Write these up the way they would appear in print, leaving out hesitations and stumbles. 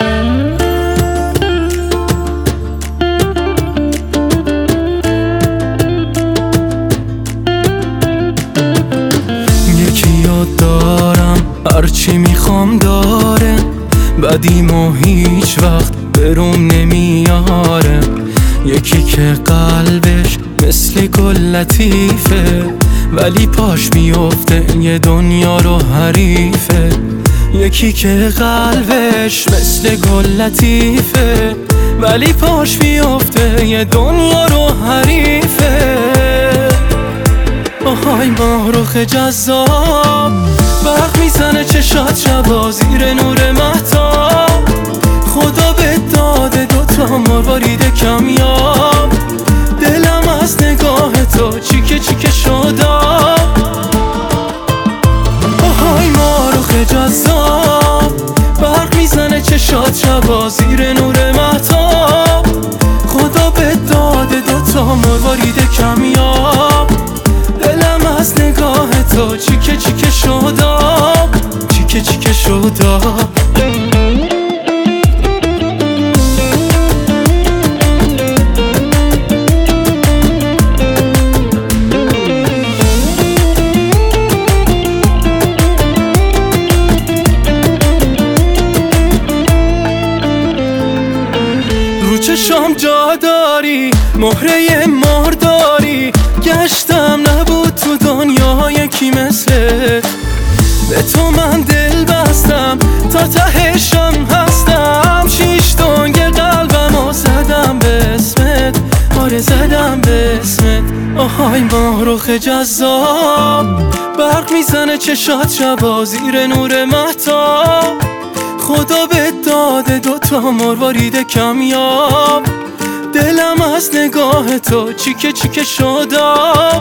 دارم هرچی میخوام داره، بدیمو هیچ وقت بروم نمیاره. یکی که قلبش مثل گل لطیفه، ولی پاش میفته یه دنیا رو حریفه. یکی که قلبش مثل گل لطیفه، ولی پاش میفته یه دنیا رو حریفه. آهای ماهرخ جذاب، برق میزنه چشات شبا زیر نور مهتاب. خدا به داده دوتا مروارید کمیاب، دلم از نگاه تو چیکه چیکه شدا. آهای ماهرخ جذاب، برق میزنه چشات شبا زیر نور مهتاب. خدا به داده دوتا مروارید کمیاب، دلم از نگاه تو چیکه چیکه شدا، چیکه چیکه شدا. رو چشام جا داری، مهره مار داری. گشتم نبود تو دنیا یکی مثلت، به تو من دل بستم تا تهشم هستم. شیش دنگ قلبمو زدم به اسمت، آره زدم به اسمت. آهای ماهرخ جذاب، برق میزنه چشات شبا زیر نور مهتاب. خدا به داده دوتا مروارید کمیاب، دلم از نگاه تو چیکه چیکه شدا.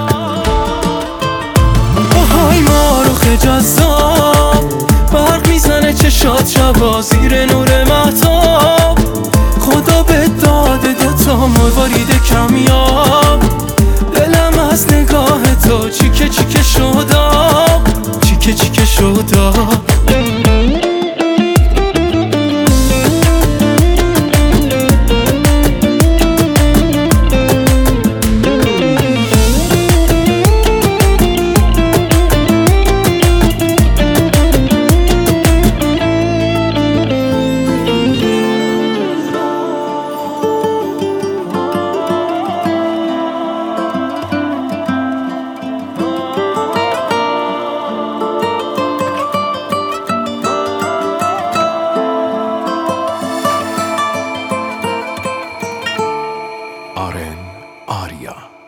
آهای ماهرخ جذاب، برق میزنه چشات شبا زیر نور مهتاب. خدا به داده دوتا مروارید کمیاب، دلم از نگاه تو چیکه چیکه شدا، چیکه چیکه شدا. آرن آریا.